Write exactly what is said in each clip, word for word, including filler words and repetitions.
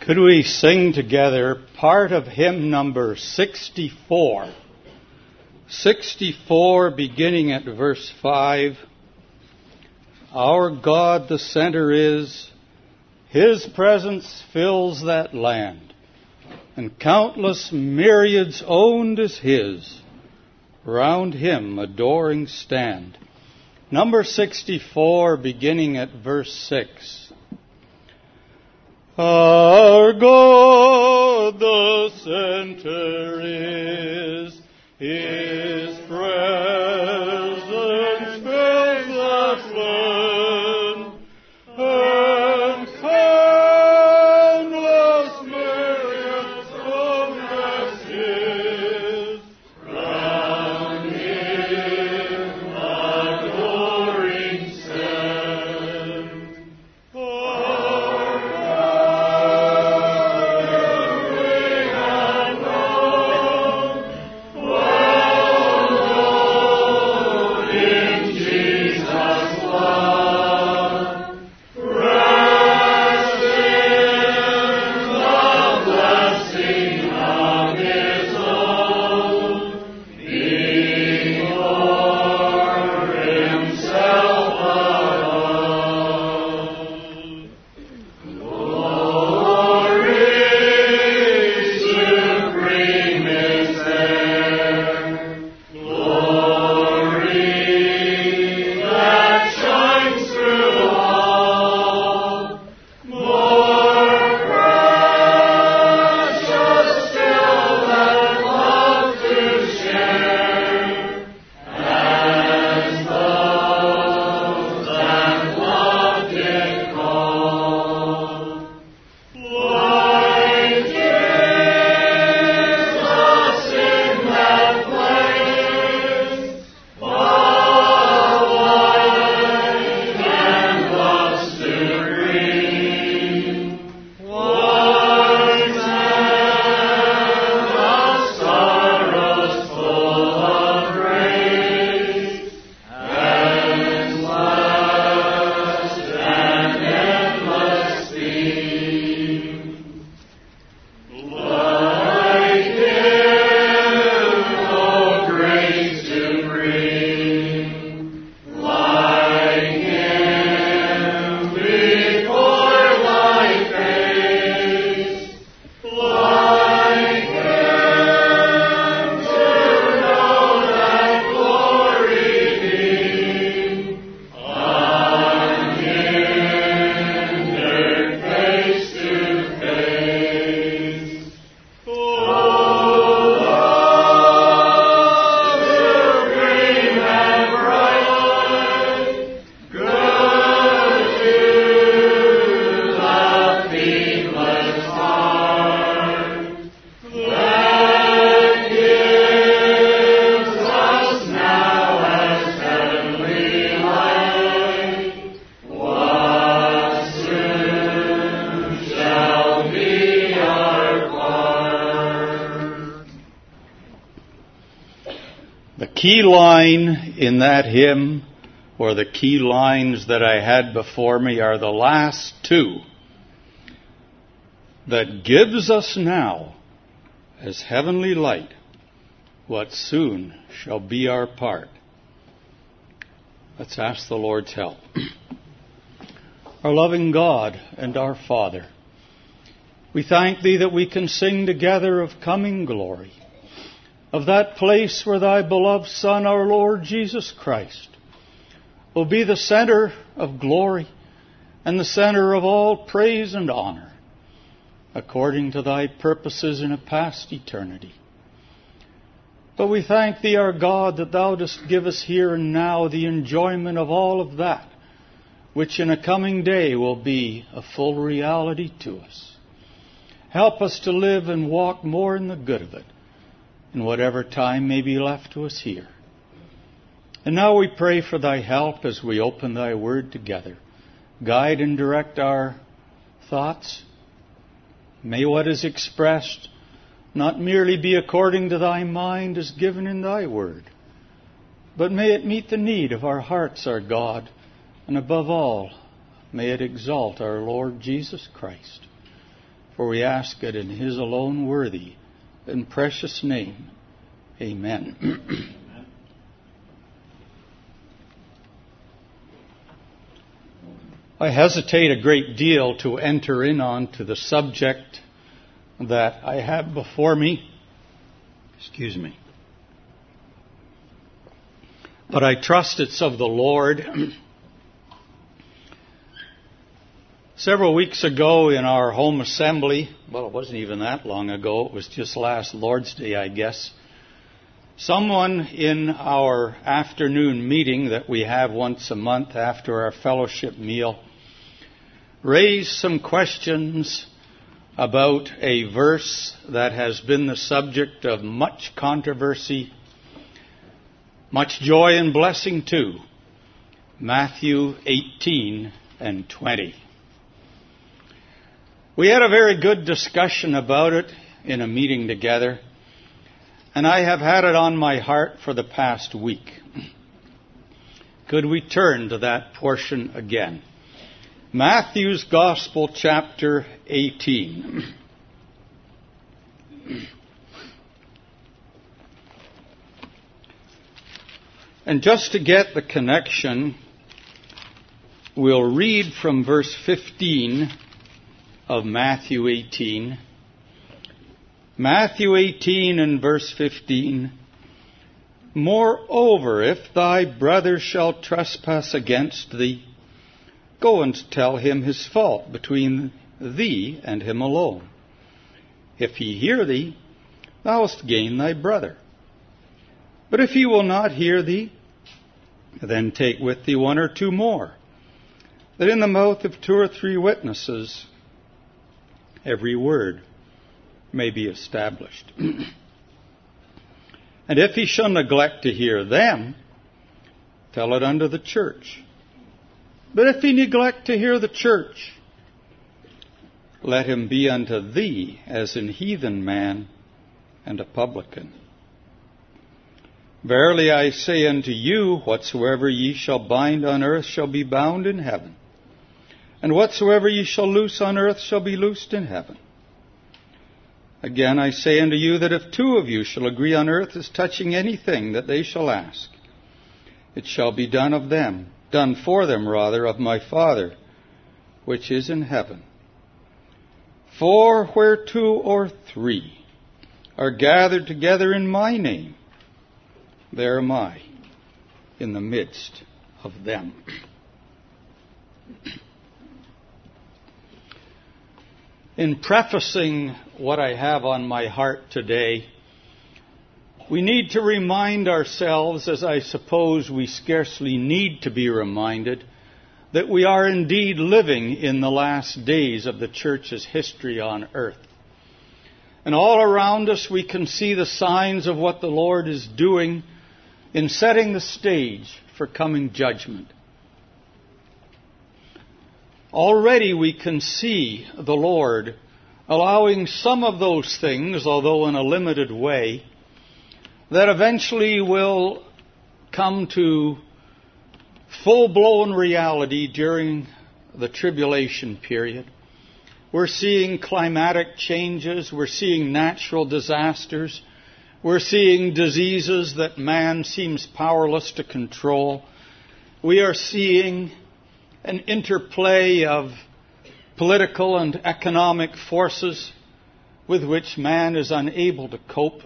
Could we sing together part of hymn number sixty-four? sixty-four, beginning at verse five. Our God the center is, His presence fills that land, and countless myriads owned as His, round Him adoring stand. Number sixty-four, beginning at verse six. Our God the center is, His presence fills that land, and countless myriads owned as His, round Him adoring stand. Our God, we have known, well known in Jesus' blood, rest in the blessing of His own, being for Himself alone. Glory supreme is there, glory that shines through all, more precious still that love to share, as those that love did call. Like Jesus in that place, all life and love supreme, was and of sorrows full of grace, and blessed and endless theme. Like Him, oh grace supreme, like Him before Thy face, like Him to know that glory beam, unhindered face to face. Oh, supreme and bright, good to the feeblest heart, that gives us now as heavenly light, what soon shall be our part. The key line in that hymn, or the key lines that I had before me, are the last two. That gives us now as heavenly light what soon shall be our part. Let's ask the Lord's help. Our loving God and our Father, we thank Thee that we can sing together of coming glory, of that place where Thy beloved Son, our Lord Jesus Christ, will be the center of glory and the center of all praise and honor, according to Thy purposes in a past eternity. But we thank Thee, our God, that Thou dost give us here and now the enjoyment of all of that, which in a coming day will be a full reality to us. Help us to live and walk more in the good of it, in whatever time may be left to us here. And now we pray for Thy help as we open Thy Word together. Guide and direct our thoughts. May what is expressed not merely be according to Thy mind as given in Thy Word, but may it meet the need of our hearts, our God, and above all, may it exalt our Lord Jesus Christ. For we ask it in His alone worthy and precious name. Amen. I hesitate a great deal to enter in on to the subject that I have before me. Excuse me. But I trust it's of the Lord. Several weeks ago in our home assembly, well, it wasn't even that long ago, it was just last Lord's Day, I guess, someone in our afternoon meeting that we have once a month after our fellowship meal raised some questions about a verse that has been the subject of much controversy, much joy and blessing too. Matthew eighteen and twenty. We had a very good discussion about it in a meeting together, and I have had it on my heart for the past week. Could we turn to that portion again? Matthew's Gospel, chapter eighteen. And just to get the connection, we'll read from verse fifteen of Matthew eighteen. Matthew eighteen and verse fifteen. Moreover, if thy brother shall trespass against thee, go and tell him his fault between thee and him alone. If he hear thee, thou hast gained thy brother. But if he will not hear thee, then take with thee one or two more, that in the mouth of two or three witnesses every word may be established. And if he shall neglect to hear them, tell it unto the church. But if he neglect to hear the church, let him be unto thee as an heathen man and a publican. Verily I say unto you, whatsoever ye shall bind on earth shall be bound in heaven, and whatsoever ye shall loose on earth shall be loosed in heaven. Again I say unto you, that if two of you shall agree on earth as touching anything that they shall ask, it shall be done of them, done for them rather, of my Father, which is in heaven. For where two or three are gathered together in my name, there am I in the midst of them. In prefacing what I have on my heart today, we need to remind ourselves, as I suppose we scarcely need to be reminded, that we are indeed living in the last days of the church's history on earth. And all around us we can see the signs of what the Lord is doing in setting the stage for coming judgment. Already we can see the Lord allowing some of those things, although in a limited way, that eventually will come to full-blown reality during the tribulation period. We're seeing climatic changes. We're seeing natural disasters. We're seeing diseases that man seems powerless to control. We are seeing an interplay of political and economic forces with which man is unable to cope.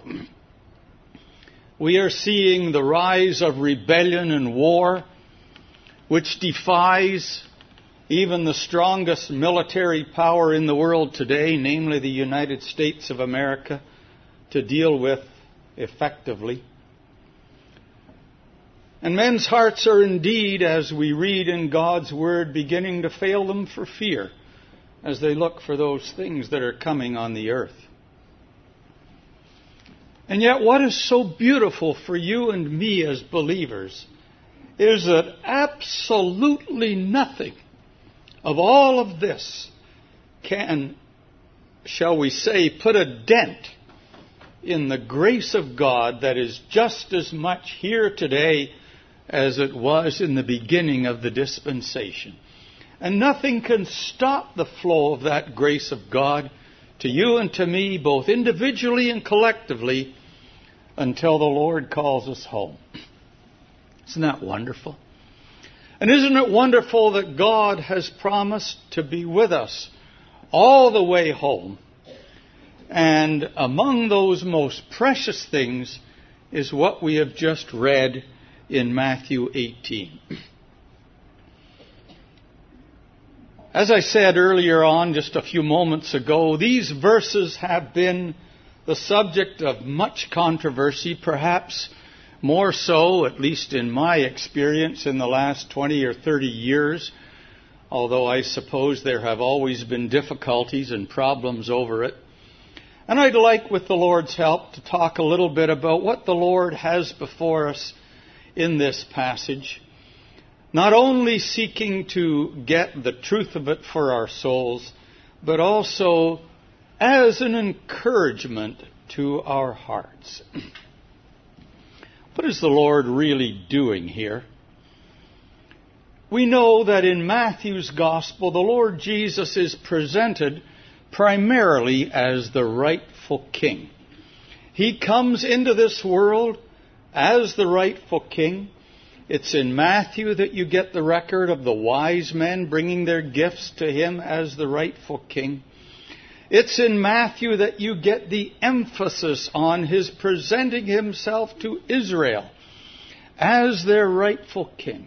We are seeing the rise of rebellion and war, which defies even the strongest military power in the world today, namely the United States of America, to deal with effectively. And men's hearts are indeed, as we read in God's Word, beginning to fail them for fear as they look for those things that are coming on the earth. And yet what is so beautiful for you and me as believers is that absolutely nothing of all of this can, shall we say, put a dent in the grace of God that is just as much here today as it was in the beginning of the dispensation. And nothing can stop the flow of that grace of God to you and to me, both individually and collectively, until the Lord calls us home. Isn't that wonderful? And isn't it wonderful that God has promised to be with us all the way home? And among those most precious things is what we have just read in Matthew eighteen. As I said earlier on, just a few moments ago, these verses have been the subject of much controversy, perhaps more so, at least in my experience, in the last twenty or thirty years, although I suppose there have always been difficulties and problems over it. And I'd like, with the Lord's help, to talk a little bit about what the Lord has before us in this passage, not only seeking to get the truth of it for our souls, but also as an encouragement to our hearts. What is the Lord really doing here? We know that in Matthew's Gospel, the Lord Jesus is presented primarily as the rightful king. He comes into this world as the rightful king. It's in Matthew that you get the record of the wise men bringing their gifts to him as the rightful king. It's in Matthew that you get the emphasis on his presenting himself to Israel as their rightful king.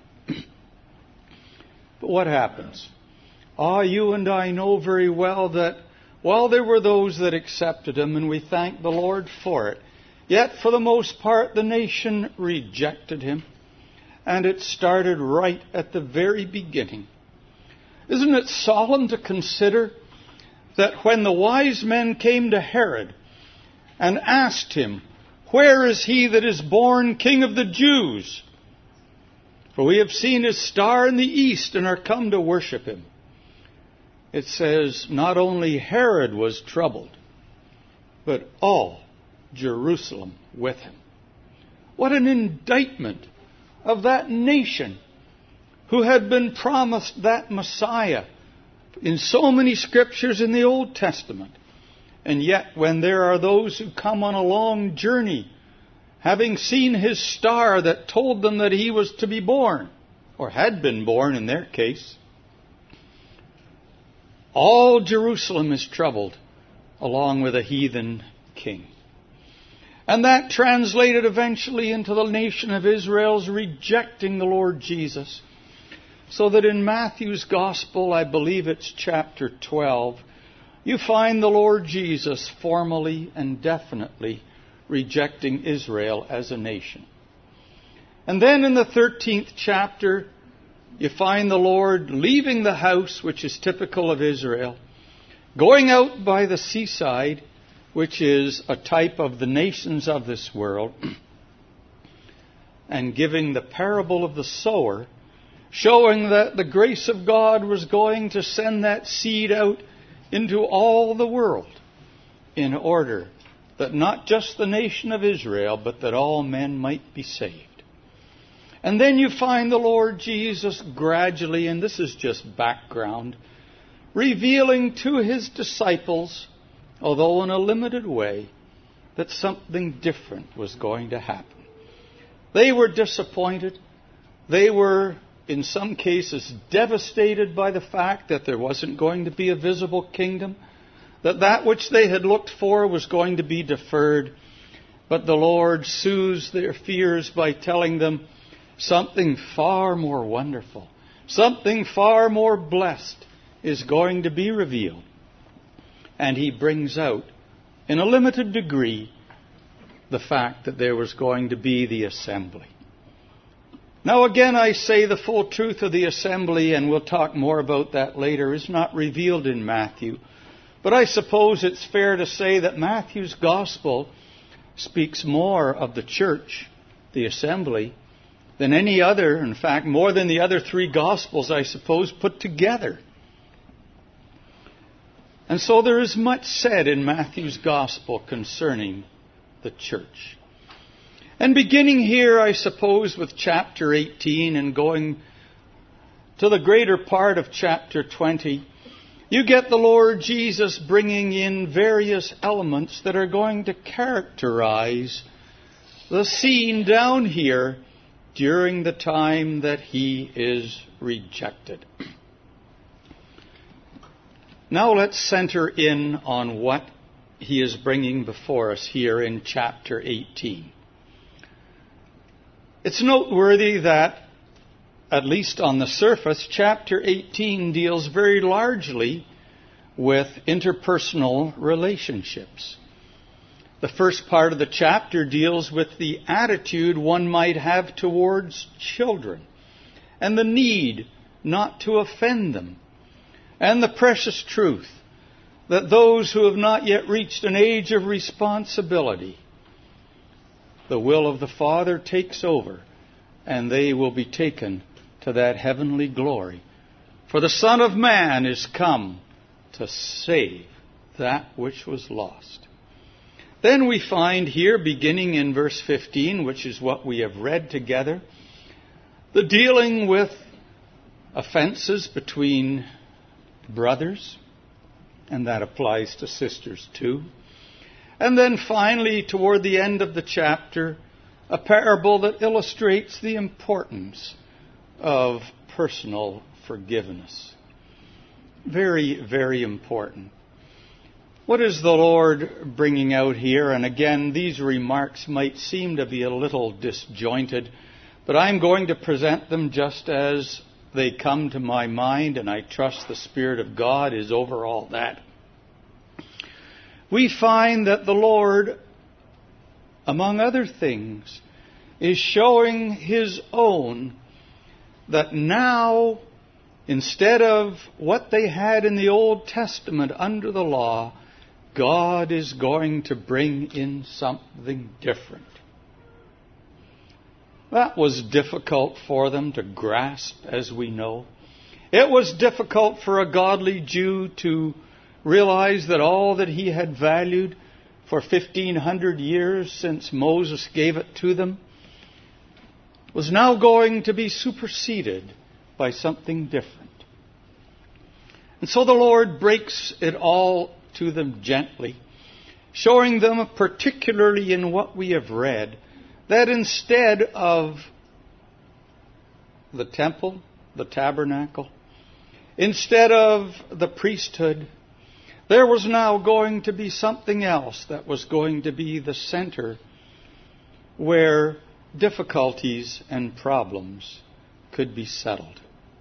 But what happens? Ah, you and I know very well that while there were those that accepted him, and we thank the Lord for it, yet for the most part the nation rejected him. And it started right at the very beginning. Isn't it solemn to consider that when the wise men came to Herod and asked him, "Where is he that is born King of the Jews? For we have seen his star in the east and are come to worship him." It says not only Herod was troubled, but all Jerusalem with him. What an indictment of that nation who had been promised that Messiah in so many scriptures in the Old Testament. And yet when there are those who come on a long journey, having seen his star that told them that he was to be born, or had been born in their case, all Jerusalem is troubled, along with a heathen king. And that translated eventually into the nation of Israel's rejecting the Lord Jesus. So that in Matthew's Gospel, I believe it's chapter twelve, you find the Lord Jesus formally and definitely rejecting Israel as a nation. And then in the thirteenth chapter, you find the Lord leaving the house, which is typical of Israel, going out by the seaside, which is a type of the nations of this world, and giving the parable of the sower, showing that the grace of God was going to send that seed out into all the world in order that not just the nation of Israel, but that all men might be saved. And then you find the Lord Jesus gradually, and this is just background, revealing to his disciples, although in a limited way, that something different was going to happen. They were disappointed. They were, in some cases, devastated by the fact that there wasn't going to be a visible kingdom, that that which they had looked for was going to be deferred. But the Lord soothes their fears by telling them something far more wonderful, something far more blessed is going to be revealed. And he brings out, in a limited degree, the fact that there was going to be the assembly. Now again, I say the full truth of the assembly, and we'll talk more about that later, is not revealed in Matthew. But I suppose it's fair to say that Matthew's Gospel speaks more of the church, the assembly, than any other, in fact, more than the other three Gospels, I suppose, put together. And so there is much said in Matthew's Gospel concerning the church. And beginning here, I suppose, with chapter eighteen and going to the greater part of chapter twenty, You get the Lord Jesus bringing in various elements that are going to characterize the scene down here during the time that he is rejected. Now let's center in on what he is bringing before us here in chapter eighteen. It's noteworthy that, at least on the surface, chapter eighteen deals very largely with interpersonal relationships. The first part of the chapter deals with the attitude one might have towards children and the need not to offend them, and the precious truth that those who have not yet reached an age of responsibility, the will of the Father takes over, and they will be taken to that heavenly glory. For the Son of Man is come to save that which was lost. Then we find here, beginning in verse fifteen, which is what we have read together, the dealing with offenses between brothers, and that applies to sisters too. And then finally, toward the end of the chapter, a parable that illustrates the importance of personal forgiveness. Very, very important. What is the Lord bringing out here? And again, these remarks might seem to be a little disjointed, but I'm going to present them just as they come to my mind, and I trust the Spirit of God is over all that. We find that the Lord, among other things, is showing his own that now, instead of what they had in the Old Testament under the law, God is going to bring in something different. That was difficult for them to grasp, as we know. It was difficult for a godly Jew to realize that all that he had valued for fifteen hundred years since Moses gave it to them was now going to be superseded by something different. And so the Lord breaks it all to them gently, showing them, particularly in what we have read, that instead of the temple, the tabernacle, instead of the priesthood, there was now going to be something else that was going to be the center where difficulties and problems could be settled.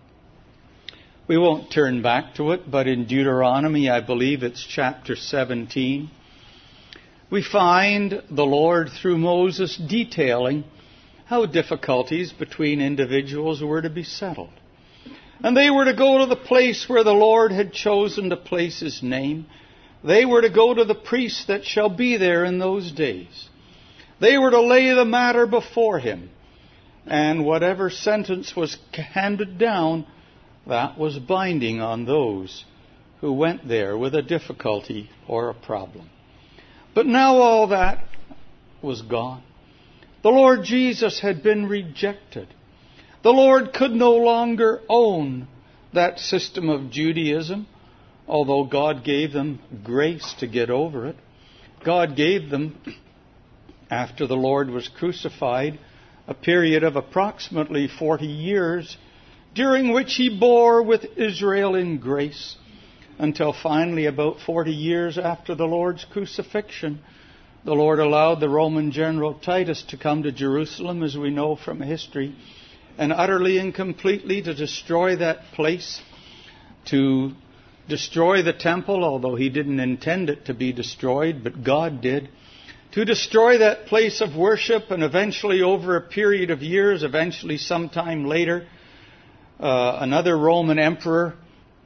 We won't turn back to it, but in Deuteronomy, I believe it's chapter seventeen, we find the Lord, through Moses, detailing how difficulties between individuals were to be settled. And they were to go to the place where the Lord had chosen to place his name. They were to go to the priest that shall be there in those days. They were to lay the matter before him. And whatever sentence was handed down, that was binding on those who went there with a difficulty or a problem. But now all that was gone. The Lord Jesus had been rejected. The Lord could no longer own that system of Judaism, although God gave them grace to get over it. God gave them, after the Lord was crucified, a period of approximately forty years, during which he bore with Israel in grace, until finally, about forty years after the Lord's crucifixion, the Lord allowed the Roman general Titus to come to Jerusalem, as we know from history, and utterly and completely to destroy that place, to destroy the temple, although he didn't intend it to be destroyed, but God did, to destroy that place of worship, and eventually, over a period of years, eventually sometime later, uh, another Roman emperor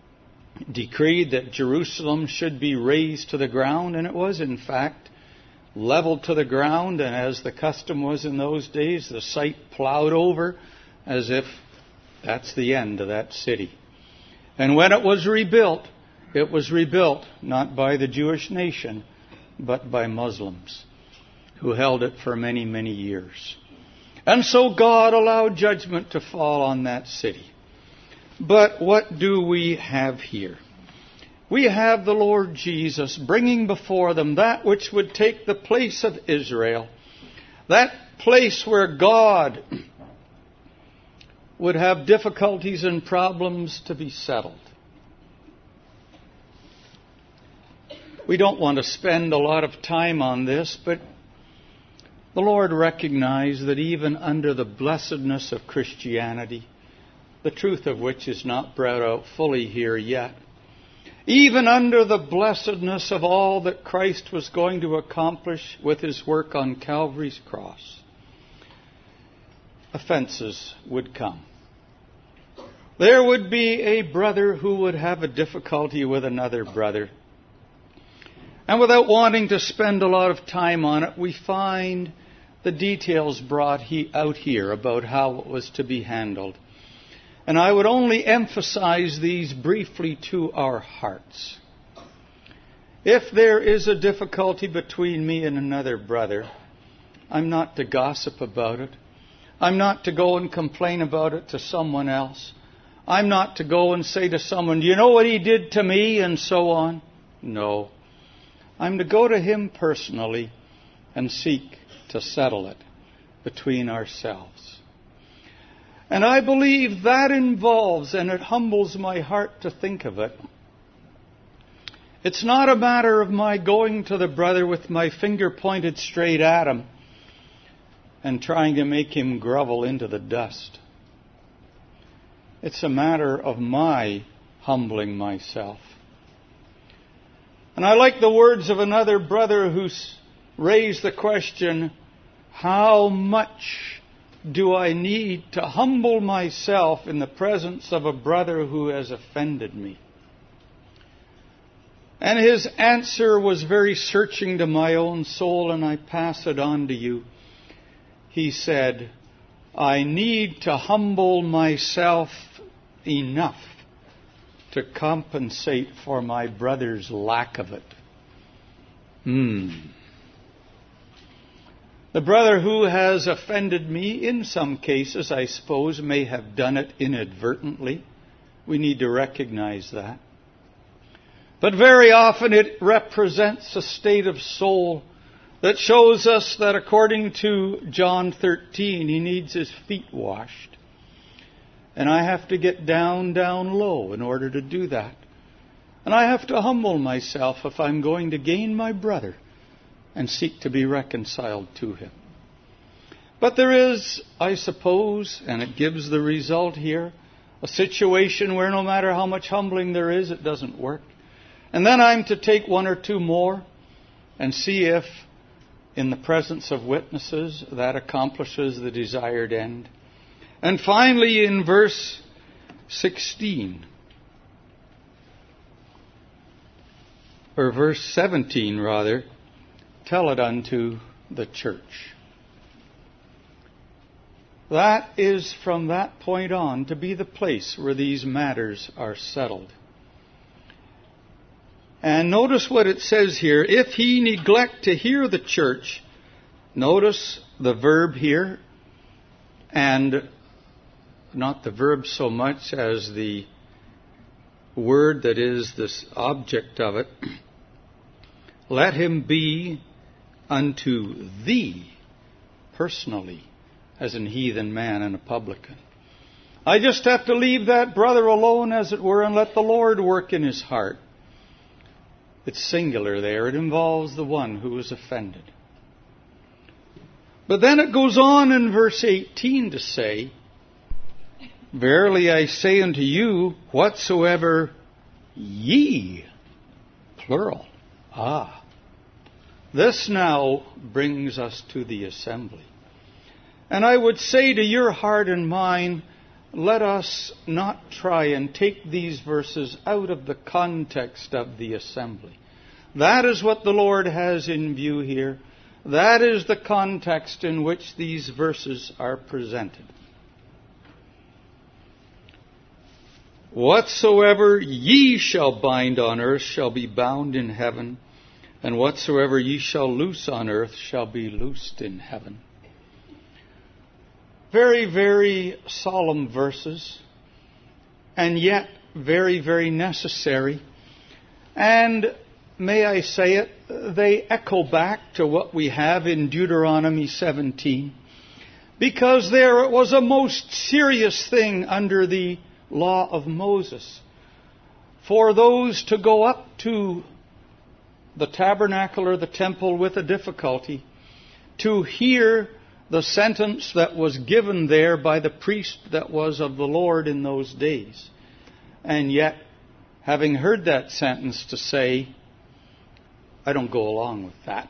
decreed that Jerusalem should be razed to the ground, and it was, in fact, leveled to the ground, and as the custom was in those days, the site plowed over as if that's the end of that city. And when it was rebuilt, it was rebuilt not by the Jewish nation, but by Muslims who held it for many, many years. And so God allowed judgment to fall on that city. But what do we have here? we have the Lord Jesus bringing before them that which would take the place of Israel, that place where God would have difficulties and problems to be settled. We don't want to spend a lot of time on this, but the Lord recognized that even under the blessedness of Christianity, the truth of which is not brought out fully here yet, even under the blessedness of all that Christ was going to accomplish with His work on Calvary's cross, offenses would come. There would be a brother who would have a difficulty with another brother. And without wanting to spend a lot of time on it, we find the details brought he, out here about how it was to be handled. And I would only emphasize these briefly to our hearts. If there is a difficulty between me and another brother, I'm not to gossip about it. I'm not to go and complain about it to someone else. I'm not to go and say to someone, "Do you know what he did to me?" and so on. No. I'm to go to him personally and seek to settle it between ourselves. And I believe that involves, and it humbles my heart to think of it, it's not a matter of my going to the brother with my finger pointed straight at him and trying to make him grovel into the dust. It's a matter of my humbling myself. And I like the words of another brother who raised the question, how much do I need to humble myself in the presence of a brother who has offended me? And his answer was very searching to my own soul, and I pass it on to you. He said, I need to humble myself enough to compensate for my brother's lack of it. Hmm. The brother who has offended me, in some cases, I suppose, may have done it inadvertently. We need to recognize that. But very often it represents a state of soul that shows us that according to John thirteen, he needs his feet washed. And I have to get down, down low in order to do that. And I have to humble myself if I'm going to gain my brother and seek to be reconciled to him. But there is, I suppose, and it gives the result here, a situation where no matter how much humbling there is, it doesn't work. And then I'm to take one or two more and see if, in the presence of witnesses, that accomplishes the desired end. And finally, in verse sixteen, or verse seventeen rather, tell it unto the church. That is from that point on to be the place where these matters are settled. And notice what it says here. If he neglect to hear the church, notice the verb here, and not the verb so much as the word that is this object of it. Let him be unto thee personally, as an heathen man and a publican. I just have to leave that brother alone, as it were, and let the Lord work in his heart. It's singular there. It involves the one who is offended. But then it goes on in verse eighteen to say, Verily I say unto you, whatsoever ye, plural, ah, this now brings us to the assembly. And I would say to your heart and mine, let us not try and take these verses out of the context of the assembly. That is what the Lord has in view here. That is the context in which these verses are presented. Whatsoever ye shall bind on earth shall be bound in heaven, and whatsoever ye shall loose on earth shall be loosed in heaven. Very, very solemn verses, and yet very, very necessary. And may I say it, they echo back to what we have in Deuteronomy seventeen, because there it was a most serious thing under the law of Moses for those to go up to the tabernacle or the temple with a difficulty to hear the sentence that was given there by the priest that was of the Lord in those days. And yet, having heard that sentence, to say, I don't go along with that.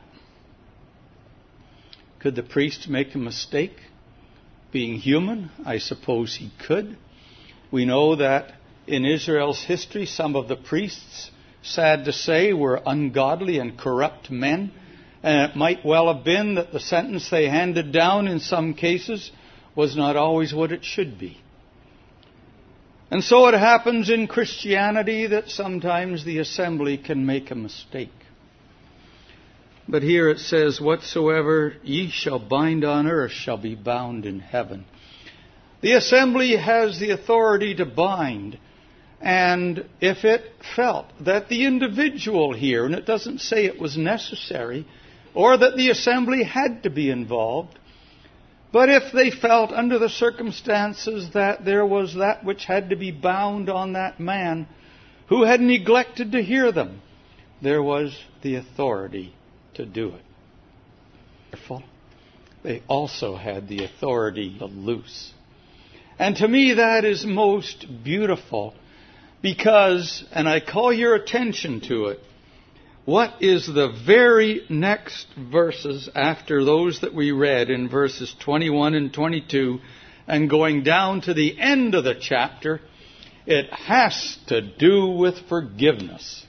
Could the priest make a mistake? Being human, I suppose he could. We know that in Israel's history, some of the priests, sad to say, were ungodly and corrupt men. And it might well have been that the sentence they handed down in some cases was not always what it should be. And so it happens in Christianity that sometimes the assembly can make a mistake. But here it says, whatsoever ye shall bind on earth shall be bound in heaven. The assembly has the authority to bind. And if it felt that the individual here, and it doesn't say it was necessary, or that the assembly had to be involved, but if they felt under the circumstances that there was that which had to be bound on that man who had neglected to hear them, there was the authority to do it. Therefore, they also had the authority to loose. And to me that is most beautiful, because, and I call your attention to it, what is the very next verses after those that we read in verses twenty-one and twenty-two, and going down to the end of the chapter? It has to do with forgiveness.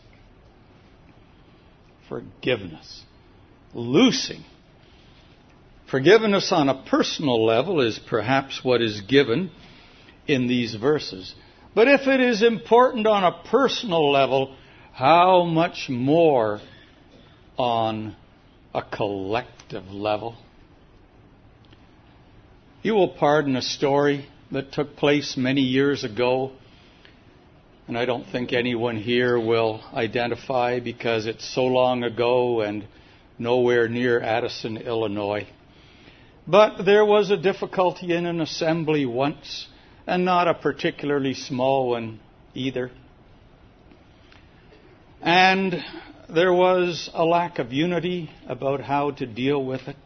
Forgiveness. Loosing. Forgiveness on a personal level is perhaps what is given in these verses. But if it is important on a personal level, how much more on a collective level? You will pardon a story that took place many years ago, and I don't think anyone here will identify because it's so long ago and nowhere near Addison, Illinois. But there was a difficulty in an assembly once, and not a particularly small one either. And there was a lack of unity about how to deal with it.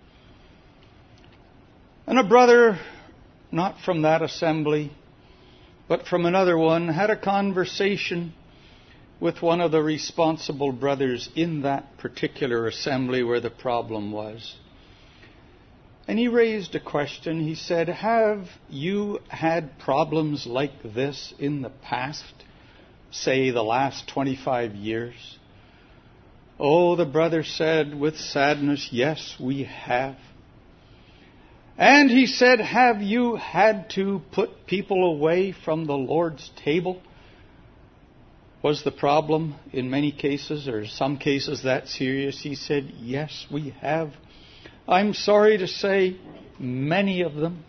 And a brother, not from that assembly, but from another one, had a conversation with one of the responsible brothers in that particular assembly where the problem was. And he raised a question. He said, have you had problems like this in the past, say the last twenty-five years? Oh, the brother said with sadness, yes, we have. And he said, have you had to put people away from the Lord's table? Was the problem in many cases, or some cases, that serious? He said, yes, we have. I'm sorry to say, many of them.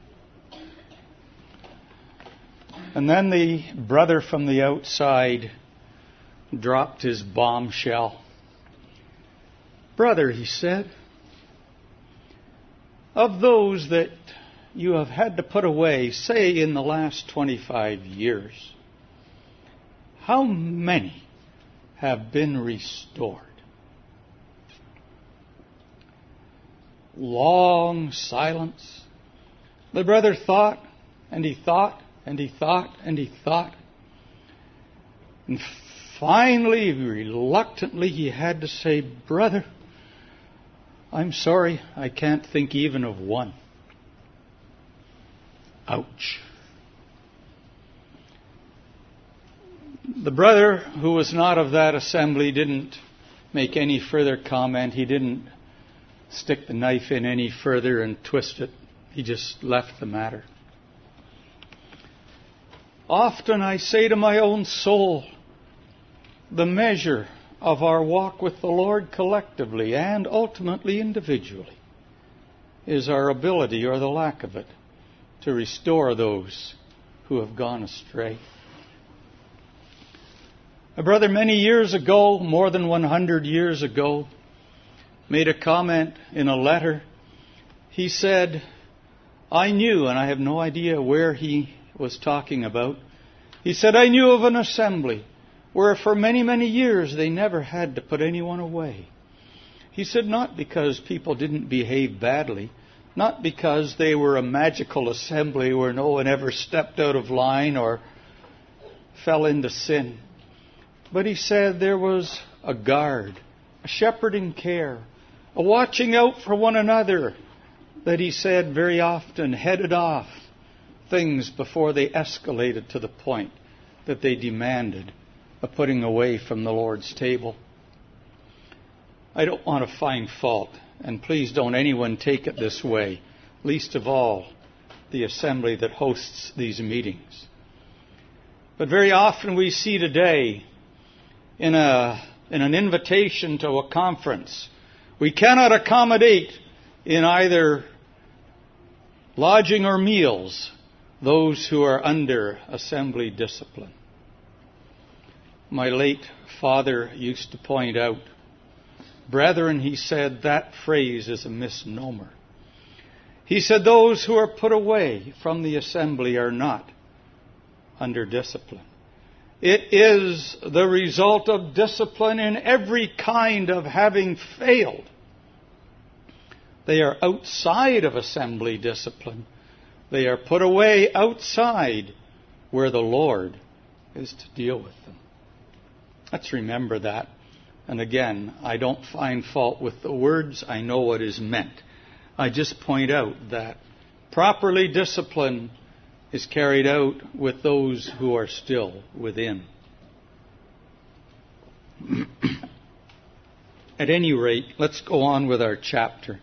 And then the brother from the outside dropped his bombshell. Brother, he said, of those that you have had to put away, say in the last twenty-five years, how many have been restored? Long silence. The brother thought, and he thought, and he thought, and he thought. And finally, reluctantly, he had to say, brother, I'm sorry, I can't think even of one. Ouch. The brother, who was not of that assembly, didn't make any further comment. He didn't stick the knife in any further and twist it. He just left the matter. Often I say to my own soul, the measure of our walk with the Lord collectively and ultimately individually is our ability, or the lack of it, to restore those who have gone astray. A brother many years ago, more than one hundred years ago, made a comment in a letter. He said, I knew, and I have no idea where he was talking about. He said, I knew of an assembly where for many, many years they never had to put anyone away. He said, not because people didn't behave badly, not because they were a magical assembly where no one ever stepped out of line or fell into sin. But he said there was a guard, a shepherding care, a watching out for one another that he said very often headed off things before they escalated to the point that they demanded a putting away from the Lord's table. I don't want to find fault, and please don't anyone take it this way, least of all the assembly that hosts these meetings. But very often we see today in a in an invitation to a conference, we cannot accommodate in either lodging or meals those who are under assembly discipline. My late father used to point out, brethren, he said, that phrase is a misnomer. He said those who are put away from the assembly are not under discipline. It is the result of discipline in every kind of having failed. They are outside of assembly discipline. They are put away outside where the Lord is to deal with them. Let's remember that. And again, I don't find fault with the words. I know what is meant. I just point out that properly discipline is carried out with those who are still within. At any rate, let's go on with our chapter.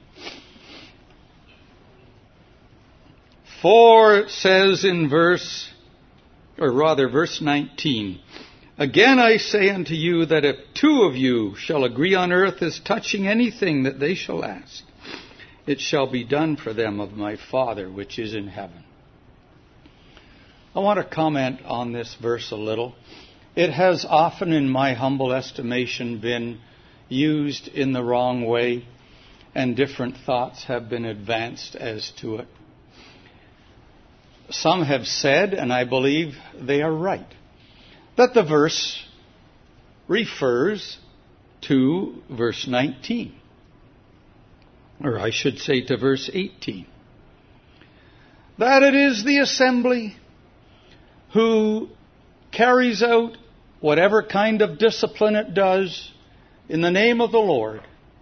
For it says in verse, or rather verse nineteen, again I say unto you that if two of you shall agree on earth as touching anything that they shall ask, it shall be done for them of my Father which is in heaven. I want to comment on this verse a little. It has often, in my humble estimation, been used in the wrong way, and different thoughts have been advanced as to it. Some have said, and I believe they are right, that the verse refers to verse nineteen. Or I should say to verse eighteen. That it is the assembly who carries out whatever kind of discipline it does in the name of the Lord,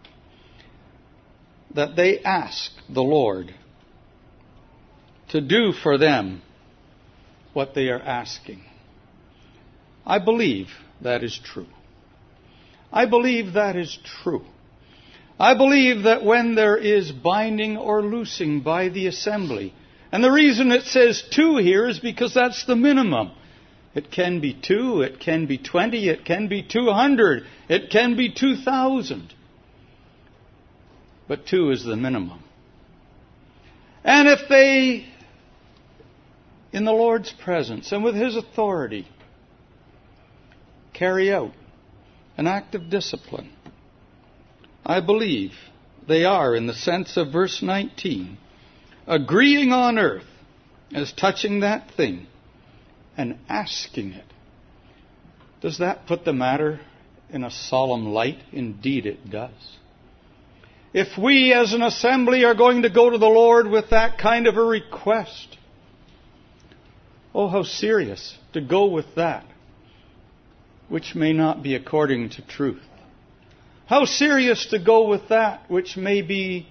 that they ask the Lord to do for them what they are asking. I believe that is true. I believe that is true. I believe that when there is binding or loosing by the assembly, and the reason it says two here is because that's the minimum. It can be two, it can be twenty, it can be two hundred, it can be two thousand. But two is the minimum. And if they, in the Lord's presence and with His authority, carry out an act of discipline, I believe they are, in the sense of verse nineteen, agreeing on earth as touching that thing and asking it. Does that put the matter in a solemn light? Indeed it does. If we as an assembly are going to go to the Lord with that kind of a request, oh, how serious to go with that which may not be according to truth. How serious to go with that which may be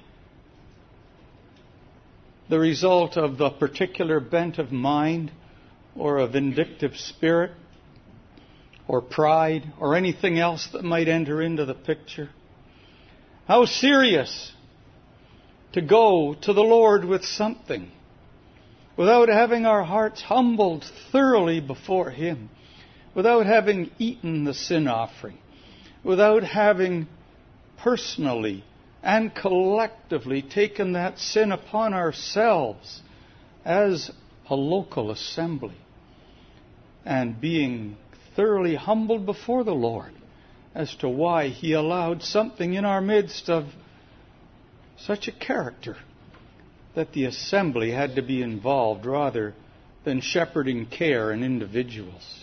the result of the particular bent of mind or a vindictive spirit or pride or anything else that might enter into the picture. How serious to go to the Lord with something without having our hearts humbled thoroughly before Him, without having eaten the sin offering, without having personally and collectively taken that sin upon ourselves as a local assembly, and being thoroughly humbled before the Lord as to why He allowed something in our midst of such a character that the assembly had to be involved rather than shepherding care in individuals.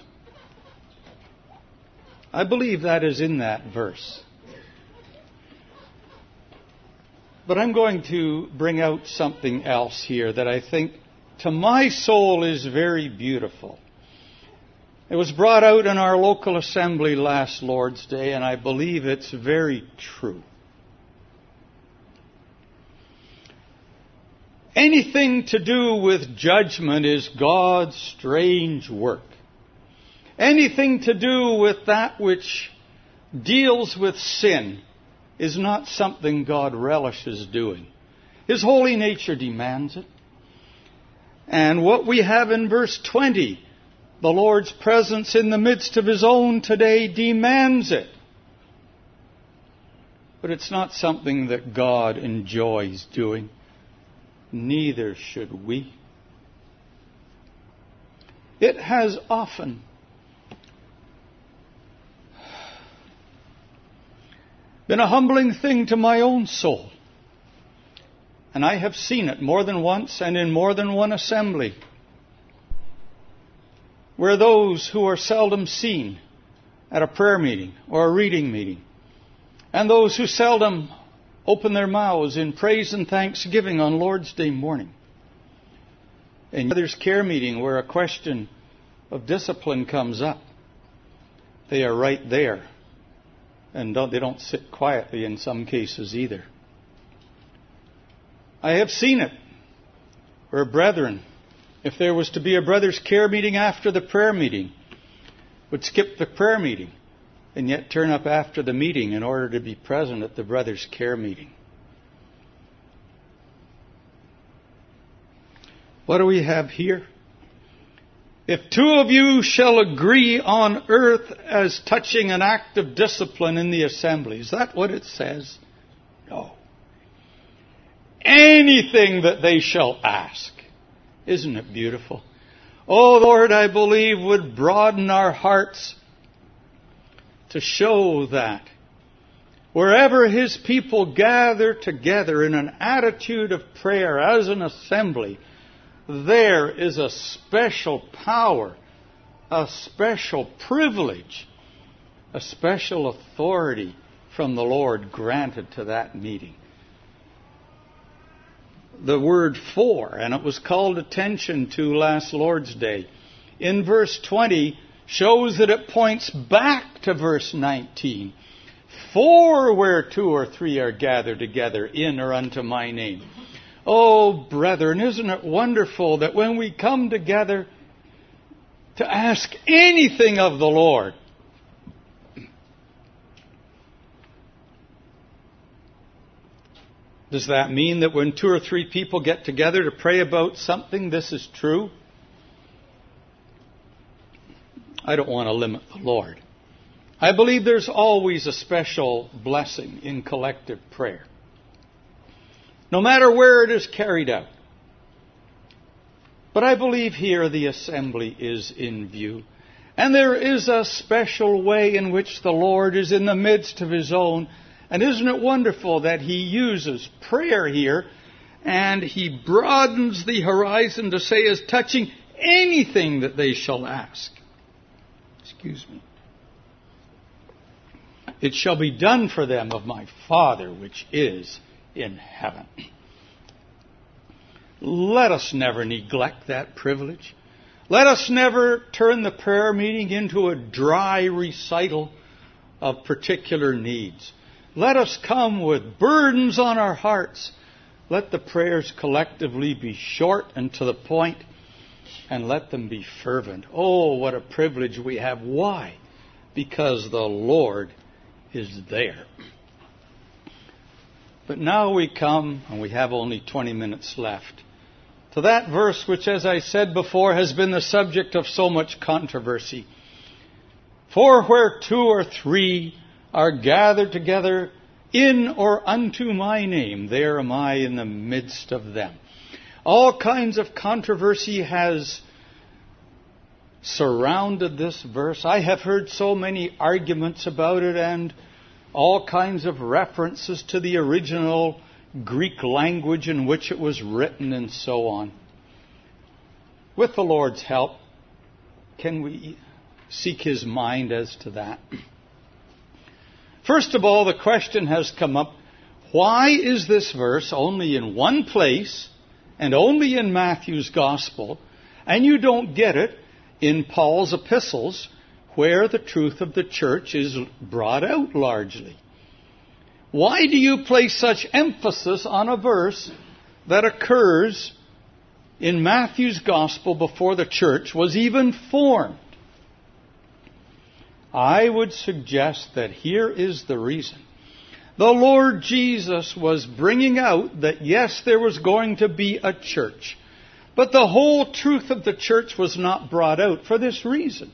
I believe that is in that verse. But I'm going to bring out something else here that I think to my soul is very beautiful. It was brought out in our local assembly last Lord's Day, and I believe it's very true. Anything to do with judgment is God's strange work. Anything to do with that which deals with sin is not something God relishes doing. His holy nature demands it. And what we have in verse twenty, the Lord's presence in the midst of His own today, demands it. But it's not something that God enjoys doing. Neither should we. It has often been a humbling thing to my own soul. And I have seen it more than once and in more than one assembly, where those who are seldom seen at a prayer meeting or a reading meeting, and those who seldom open their mouths in praise and thanksgiving on Lord's Day morning, in Mother's Care meeting where a question of discipline comes up, they are right there. And don't, they don't sit quietly in some cases either. I have seen it where brethren, if there was to be a Brothers' Care meeting after the prayer meeting, would skip the prayer meeting and yet turn up after the meeting in order to be present at the Brothers' Care meeting. What do we have here? If two of you shall agree on earth as touching an act of discipline in the assembly, is that what it says? No. Anything that they shall ask. Isn't it beautiful? Oh, Lord, I believe would broaden our hearts to show that wherever His people gather together in an attitude of prayer as an assembly, there is a special power, a special privilege, a special authority from the Lord granted to that meeting. The word for, and it was called attention to last Lord's Day, in verse twenty shows that it points back to verse nineteen. For where two or three are gathered together in or unto my name. Oh, brethren, isn't it wonderful that when we come together to ask anything of the Lord, does that mean that when two or three people get together to pray about something, this is true? I don't want to limit the Lord. I believe there's always a special blessing in collective prayer, no matter where it is carried out. But I believe here the assembly is in view. And there is a special way in which the Lord is in the midst of His own. And isn't it wonderful that He uses prayer here and He broadens the horizon to say as touching anything that they shall ask. Excuse me. It shall be done for them of my Father which is in heaven. Let us never neglect that privilege. Let us never turn the prayer meeting into a dry recital of particular needs. Let us come with burdens on our hearts. Let the prayers collectively be short and to the point, and let them be fervent. Oh, what a privilege we have. Why? Because the Lord is there. But now we come, and we have only twenty minutes left, to that verse which, as I said before, has been the subject of so much controversy. For where two or three are gathered together in or unto my name, there am I in the midst of them. All kinds of controversy has surrounded this verse. I have heard so many arguments about it and all kinds of references to the original Greek language in which it was written and so on. With the Lord's help, can we seek His mind as to that? First of all, the question has come up, why is this verse only in one place and only in Matthew's Gospel, and you don't get it in Paul's epistles, where the truth of the church is brought out largely? Why do you place such emphasis on a verse that occurs in Matthew's Gospel before the church was even formed? I would suggest that here is the reason. The Lord Jesus was bringing out that yes, there was going to be a church, but the whole truth of the church was not brought out for this reason.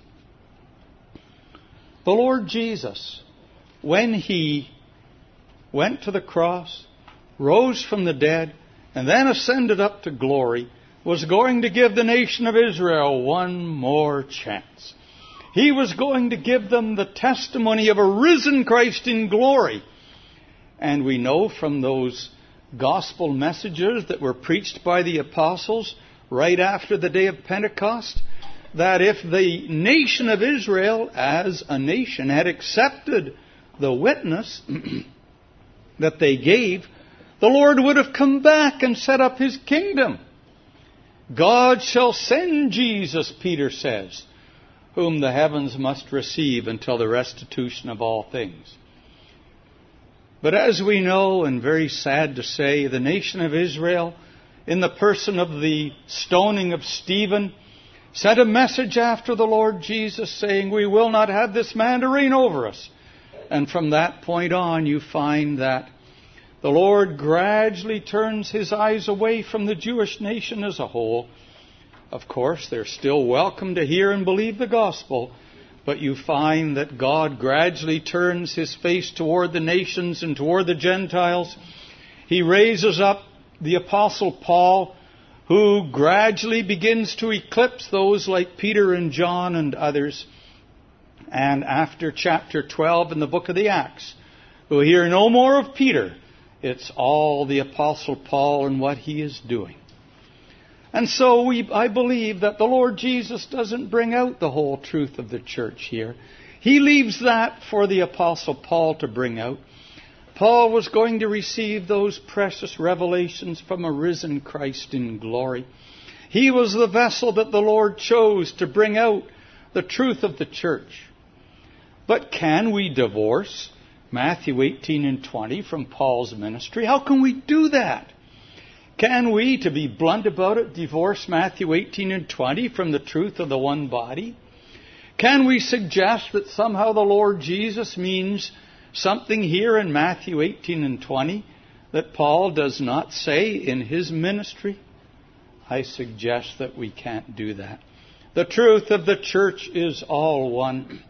The Lord Jesus, when He went to the cross, rose from the dead, and then ascended up to glory, was going to give the nation of Israel one more chance. He was going to give them the testimony of a risen Christ in glory. And we know from those gospel messages that were preached by the apostles right after the day of Pentecost, that if the nation of Israel as a nation had accepted the witness that they gave, the Lord would have come back and set up His kingdom. God shall send Jesus, Peter says, whom the heavens must receive until the restitution of all things. But as we know, and very sad to say, the nation of Israel, in the person of the stoning of Stephen, sent a message after the Lord Jesus saying, we will not have this man to reign over us. And from that point on, you find that the Lord gradually turns His eyes away from the Jewish nation as a whole. Of course, they're still welcome to hear and believe the gospel, but you find that God gradually turns His face toward the nations and toward the Gentiles. He raises up the Apostle Paul, who gradually begins to eclipse those like Peter and John and others. And after chapter twelve in the book of the Acts, we'll hear no more of Peter. It's all the Apostle Paul and what he is doing. And so we, I believe that the Lord Jesus doesn't bring out the whole truth of the church here. He leaves that for the Apostle Paul to bring out. Paul was going to receive those precious revelations from a risen Christ in glory. He was the vessel that the Lord chose to bring out the truth of the church. But can we divorce Matthew eighteen and twenty from Paul's ministry? How can we do that? Can we, to be blunt about it, divorce Matthew eighteen and twenty from the truth of the one body? Can we suggest that somehow the Lord Jesus means something here in Matthew eighteen and twenty that Paul does not say in his ministry? I suggest that we can't do that. The truth of the church is all one.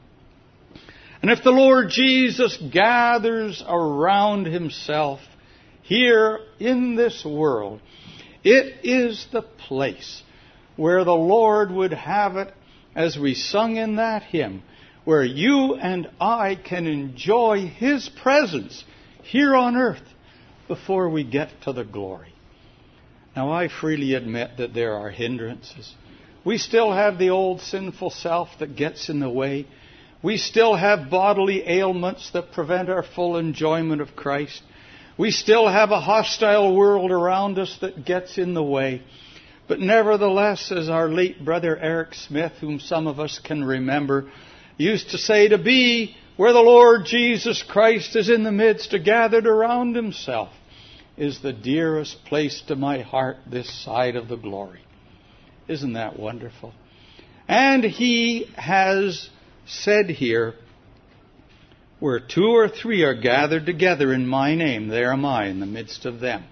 And if the Lord Jesus gathers around Himself here in this world, it is the place where the Lord would have it, as we sung in that hymn, where you and I can enjoy His presence here on earth before we get to the glory. Now, I freely admit that there are hindrances. We still have the old sinful self that gets in the way. We still have bodily ailments that prevent our full enjoyment of Christ. We still have a hostile world around us that gets in the way. But nevertheless, as our late brother Eric Smith, whom some of us can remember, used to say, to be where the Lord Jesus Christ is in the midst, gathered around Himself, is the dearest place to my heart this side of the glory. Isn't that wonderful? And He has said here, where two or three are gathered together in my name, there am I in the midst of them.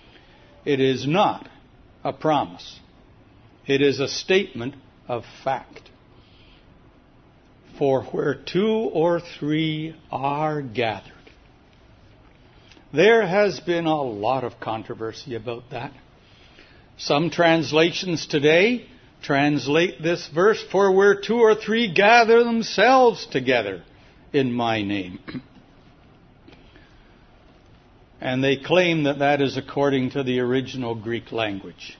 It is not a promise. It is a statement of fact. For where two or three are gathered. There has been a lot of controversy about that. Some translations today translate this verse, for where two or three gather themselves together in my name. And they claim that that is according to the original Greek language.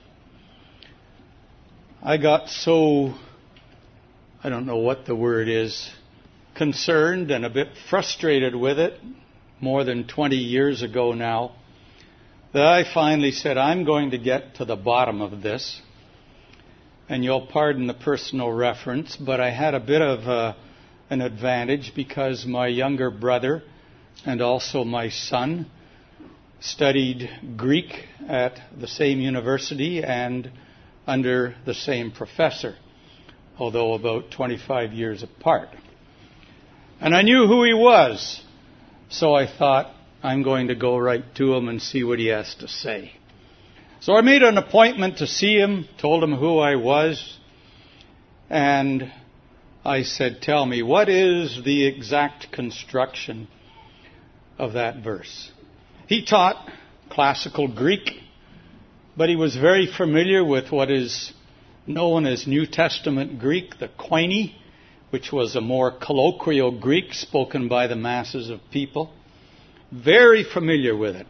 I got so, I don't know what the word is, concerned and a bit frustrated with it more than twenty years ago now, that I finally said, I'm going to get to the bottom of this. And you'll pardon the personal reference, but I had a bit of uh, an advantage because my younger brother and also my son studied Greek at the same university and under the same professor, although about twenty-five years apart. And I knew who he was, so I thought, I'm going to go right to him and see what he has to say. So I made an appointment to see him, told him who I was, and I said, tell me, what is the exact construction of that verse? He taught classical Greek, but he was very familiar with what is known as New Testament Greek, the Koine, which was a more colloquial Greek spoken by the masses of people. Very familiar with it.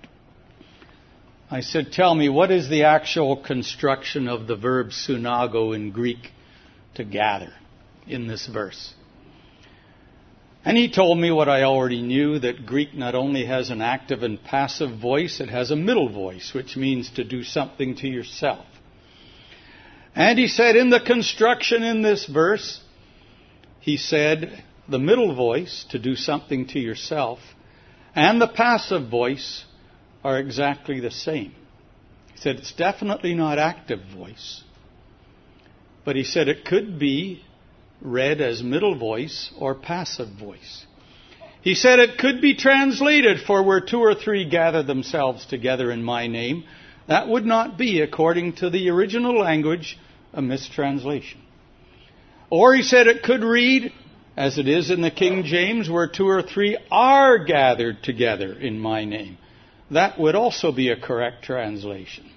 I said, tell me, what is the actual construction of the verb sunago in Greek, to gather, in this verse? And he told me what I already knew, that Greek not only has an active and passive voice, it has a middle voice, which means to do something to yourself. And he said, in the construction in this verse, he said, the middle voice, to do something to yourself, and the passive voice are exactly the same. He said, it's definitely not active voice. But he said it could be read as middle voice or passive voice. He said it could be translated, for where two or three gather themselves together in my name. That would not be, according to the original language, a mistranslation. Or he said it could read, as it is in the King James, where two or three are gathered together in my name. That would also be a correct translation.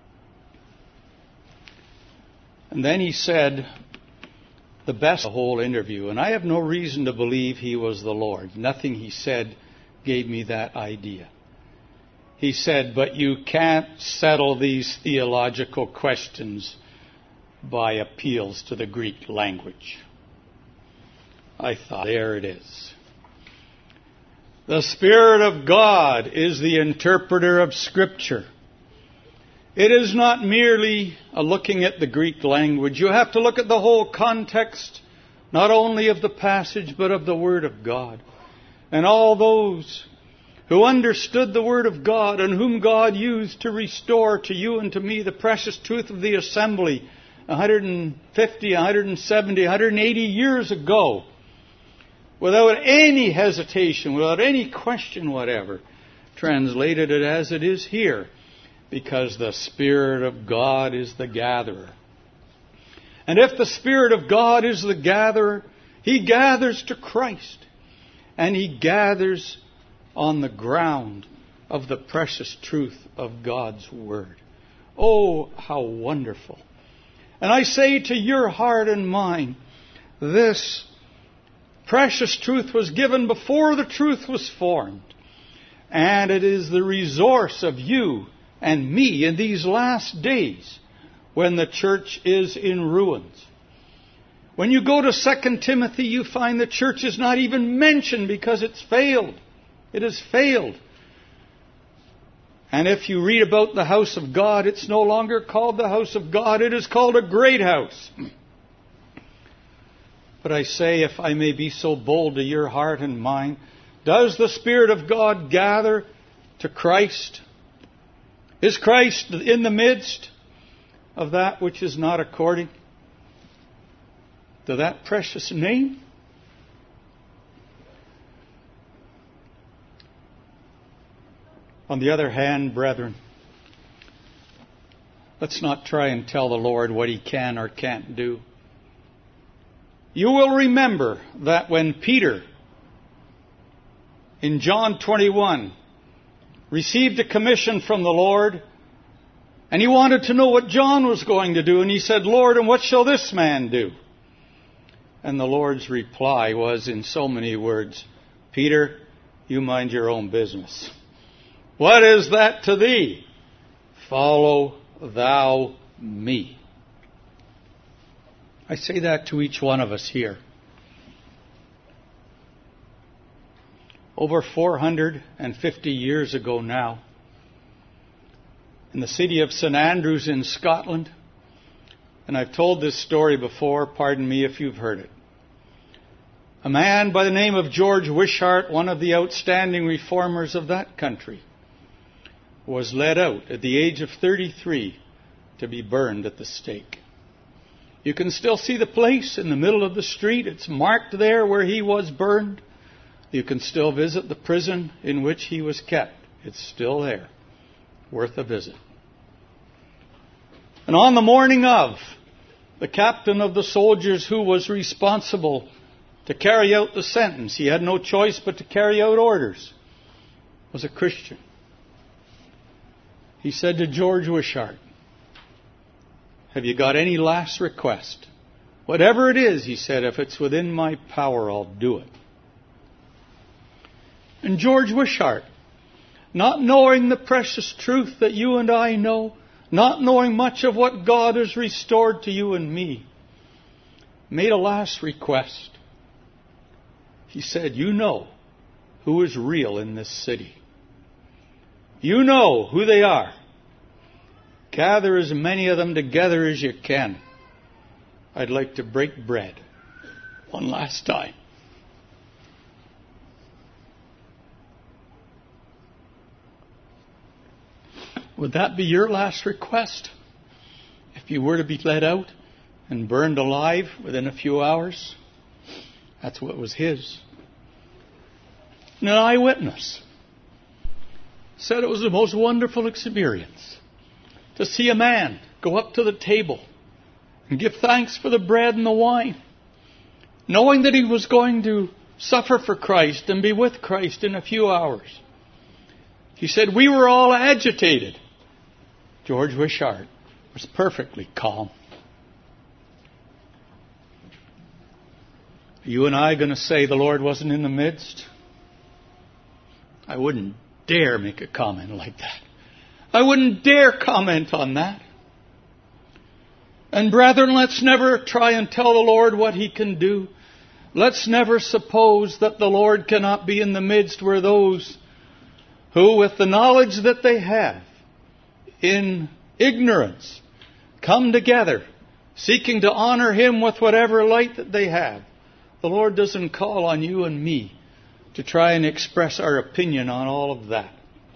And then he said the best of the whole interview, and I have no reason to believe he was the Lord. Nothing he said gave me that idea. He said, but you can't settle these theological questions by appeals to the Greek language. I thought, there it is. The Spirit of God is the interpreter of Scripture. It is not merely a looking at the Greek language. You have to look at the whole context, not only of the passage, but of the Word of God. And all those who understood the Word of God and whom God used to restore to you and to me the precious truth of the assembly one hundred fifty, one hundred seventy, one hundred eighty years ago, without any hesitation, without any question whatever, translated it as it is here, because the Spirit of God is the gatherer. And if the Spirit of God is the gatherer, He gathers to Christ, and He gathers on the ground of the precious truth of God's Word. Oh, how wonderful. And I say to your heart and mine, this precious truth was given before the truth was formed. And it is the resource of you and me in these last days when the church is in ruins. When you go to Second Timothy, you find the church is not even mentioned because it's failed. It has failed. And if you read about the house of God, it's no longer called the house of God. It is called a great house. But I say, if I may be so bold to your heart and mine, does the Spirit of God gather to Christ? Is Christ in the midst of that which is not according to that precious name? On the other hand, brethren, let's not try and tell the Lord what He can or can't do. You will remember that when Peter, in John twenty-one, received a commission from the Lord And he wanted to know what John was going to do. And he said, Lord, and what shall this man do? And the Lord's reply was, in so many words, Peter, you mind your own business. What is that to thee? Follow thou me. I say that to each one of us here. Over four hundred fifty years ago now, in the city of Saint Andrews in Scotland, and I've told this story before, pardon me if you've heard it. A man by the name of George Wishart, one of the outstanding reformers of that country, was led out at the age of thirty-three to be burned at the stake. You can still see the place in the middle of the street. It's marked there where he was burned. You can still visit the prison in which he was kept. It's still there. Worth a visit. And on the morning of, the captain of the soldiers who was responsible to carry out the sentence, he had no choice but to carry out orders, was a Christian. He said to George Wishart, have you got any last request? Whatever it is, he said, if it's within my power, I'll do it. And George Wishart, not knowing the precious truth that you and I know, not knowing much of what God has restored to you and me, made a last request. He said, you know who is real in this city. You know who they are. Gather as many of them together as you can. I'd like to break bread one last time. Would that be your last request? If you were to be let out and burned alive within a few hours? That's what was his. And an eyewitness said it was the most wonderful experience to see a man go up to the table and give thanks for the bread and the wine, knowing that he was going to suffer for Christ and be with Christ in a few hours. He said, we were all agitated. George Wishart was perfectly calm. Are you and I going to say the Lord wasn't in the midst? I wouldn't dare make a comment like that. I wouldn't dare comment on that. And brethren, let's never try and tell the Lord what He can do. Let's never suppose that the Lord cannot be in the midst where those who, with the knowledge that they have, in ignorance, come together, seeking to honor Him with whatever light that they have. The Lord doesn't call on you and me to try and express our opinion on all of that.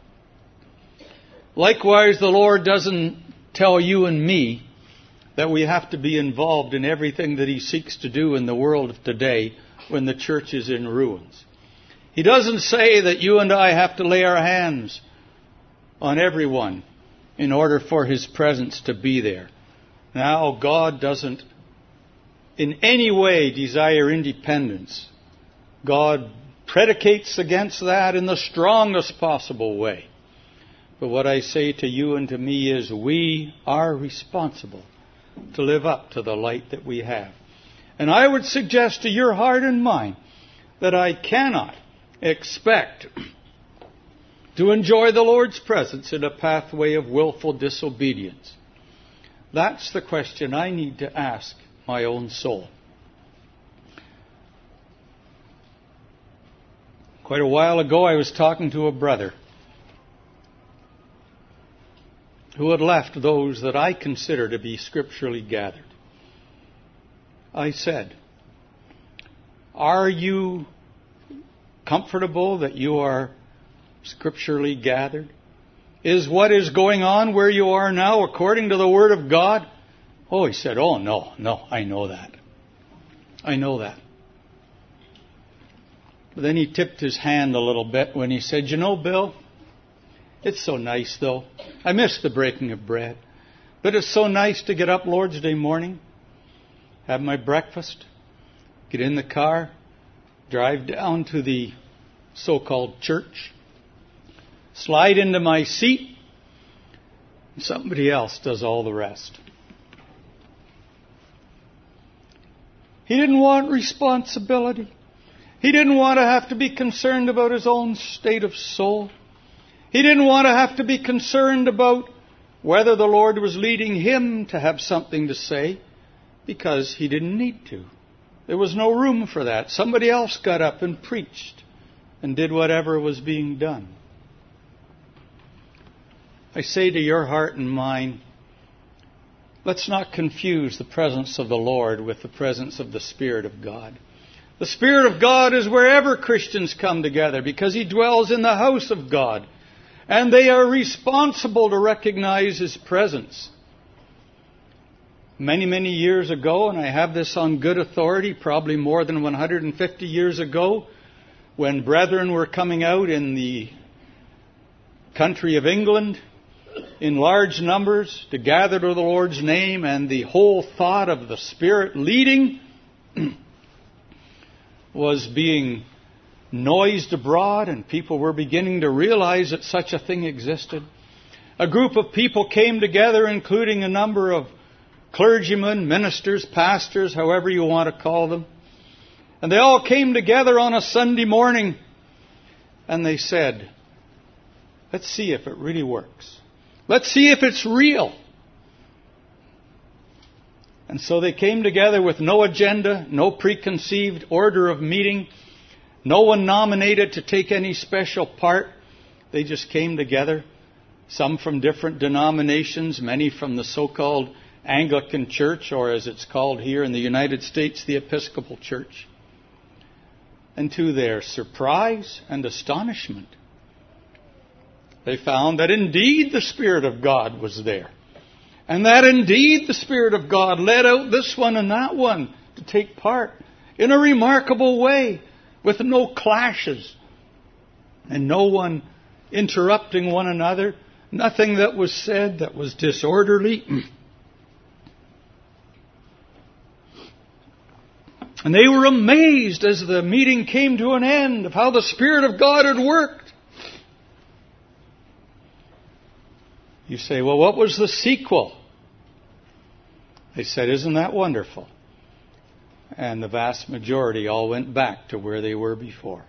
Likewise, the Lord doesn't tell you and me that we have to be involved in everything that He seeks to do in the world of today when the church is in ruins. He doesn't say that you and I have to lay our hands on everyone in order for His presence to be there. Now, God doesn't in any way desire independence. God predicates against that in the strongest possible way. But what I say to you and to me is we are responsible to live up to the light that we have. And I would suggest to your heart and mind that I cannot expect to enjoy the Lord's presence in a pathway of willful disobedience. That's the question I need to ask my own soul. Quite a while ago, I was talking to a brother who had left those that I consider to be scripturally gathered. I said, are you comfortable that you are scripturally gathered? Is what is going on where you are now according to the Word of God? Oh, he said, oh, no, no, I know that. I know that. But then he tipped his hand a little bit when he said, you know, Bill, it's so nice, though. I miss the breaking of bread. But it's so nice to get up Lord's Day morning, have my breakfast, get in the car, drive down to the so-called church, slide into my seat, Somebody else does all the rest. He didn't want responsibility. He didn't want to have to be concerned about his own state of soul. He didn't want to have to be concerned about whether the Lord was leading him to have something to say, because he didn't need to. There was no room for that. Somebody else got up and preached and did whatever was being done. I say to your heart and mind, let's not confuse the presence of the Lord with the presence of the Spirit of God. The Spirit of God is wherever Christians come together, because He dwells in the house of God. And they are responsible to recognize His presence. Many, many years ago, and I have this on good authority, probably more than one hundred fifty years ago, when brethren were coming out in the country of England in large numbers to gather to the Lord's name, and the whole thought of the Spirit leading was being noised abroad, and people were beginning to realize that such a thing existed. A group of people came together, including a number of clergymen, ministers, pastors, however you want to call them. And they all came together on a Sunday morning, and they said, let's see if it really works. Let's see if it's real. And so they came together with no agenda, no preconceived order of meeting, no one nominated to take any special part. They just came together, some from different denominations, many from the so-called Anglican Church, or as it's called here in the United States, the Episcopal Church. And to their surprise and astonishment, they found that indeed the Spirit of God was there. And that indeed the Spirit of God led out this one and that one to take part in a remarkable way, with no clashes and no one interrupting one another, nothing that was said that was disorderly. And they were amazed as the meeting came to an end of how the Spirit of God had worked. You say, well, what was the sequel? They said, isn't that wonderful? And the vast majority all went back to where they were before.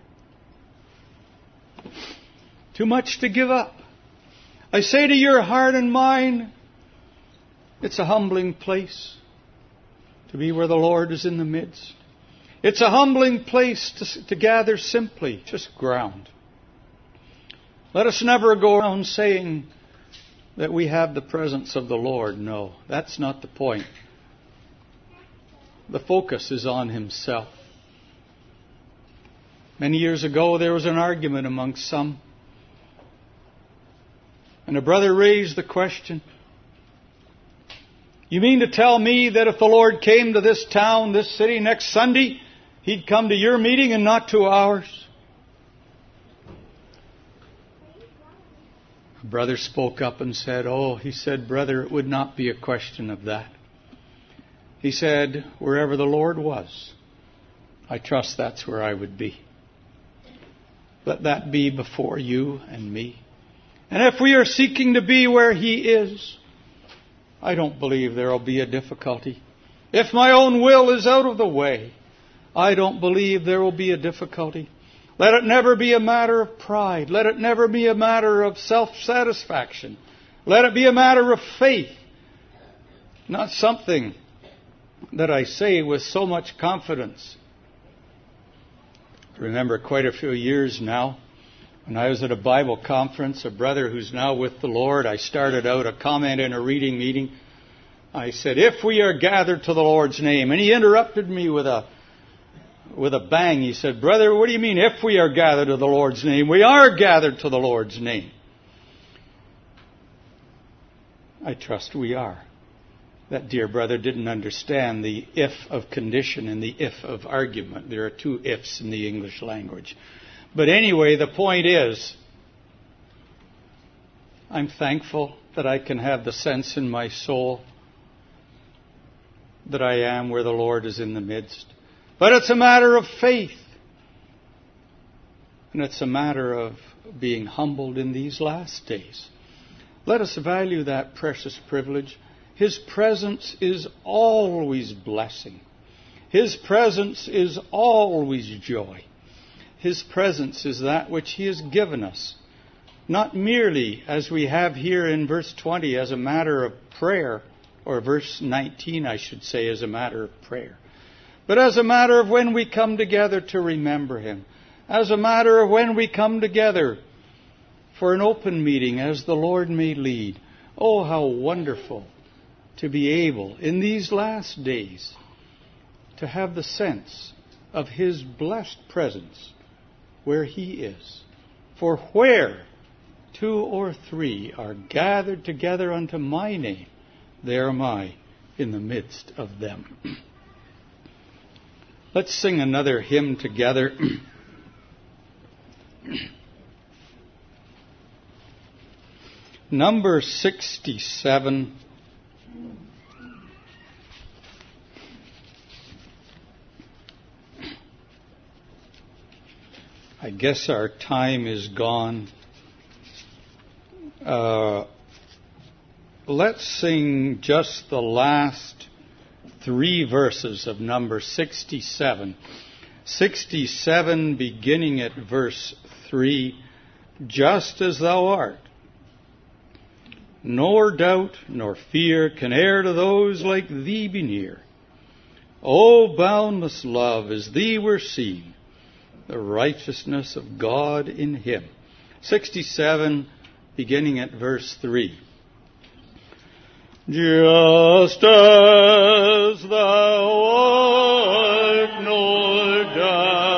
Too much to give up. I say to your heart and mind, it's a humbling place to be where the Lord is in the midst. It's a humbling place to, to gather simply, just ground. Let us never go around saying that we have the presence of the Lord. No, that's not the point. The focus is on Himself. Many years ago, there was an argument amongst some. And a brother raised the question, you mean to tell me that if the Lord came to this town, this city, next Sunday, He'd come to your meeting and not to ours? A brother spoke up and said, oh, he said, brother, it would not be a question of that. He said, wherever the Lord was, I trust that's where I would be. Let that be before you and me. And if we are seeking to be where He is, I don't believe there will be a difficulty. If my own will is out of the way, I don't believe there will be a difficulty. Let it never be a matter of pride. Let it never be a matter of self-satisfaction. Let it be a matter of faith. Not something that I say with so much confidence. I remember quite a few years now, when I was at a Bible conference, a brother who's now with the Lord, I started out a comment in a reading meeting. I said, if we are gathered to the Lord's name, and he interrupted me with a with a bang. He said, brother, what do you mean if we are gathered to the Lord's name? We are gathered to the Lord's name. I trust we are. That dear brother didn't understand the if of condition and the if of argument. There are two ifs in the English language. But anyway, the point is, I'm thankful that I can have the sense in my soul that I am where the Lord is in the midst. But it's a matter of faith. And it's a matter of being humbled in these last days. Let us value that precious privilege. His presence is always blessing. His presence is always joy. His presence is that which He has given us, not merely, as we have here in verse twenty, as a matter of prayer, or verse nineteen, I should say, as a matter of prayer, but as a matter of when we come together to remember Him, as a matter of when we come together for an open meeting as the Lord may lead. Oh, how wonderful to be able, in these last days, to have the sense of His blessed presence where He is. For where two or three are gathered together unto my name, there am I in the midst of them. Let's sing another hymn together. Number sixty-seven. I guess our time is gone. Uh, let's sing just the last three verses of number sixty-seven. sixty-seven, beginning at verse three. Just as thou art, nor doubt nor fear can e'er to those like thee be near. O boundless love, as thee were seen, the righteousness of God in Him. sixty-seven, beginning at verse three. Just as thou art, nor doubt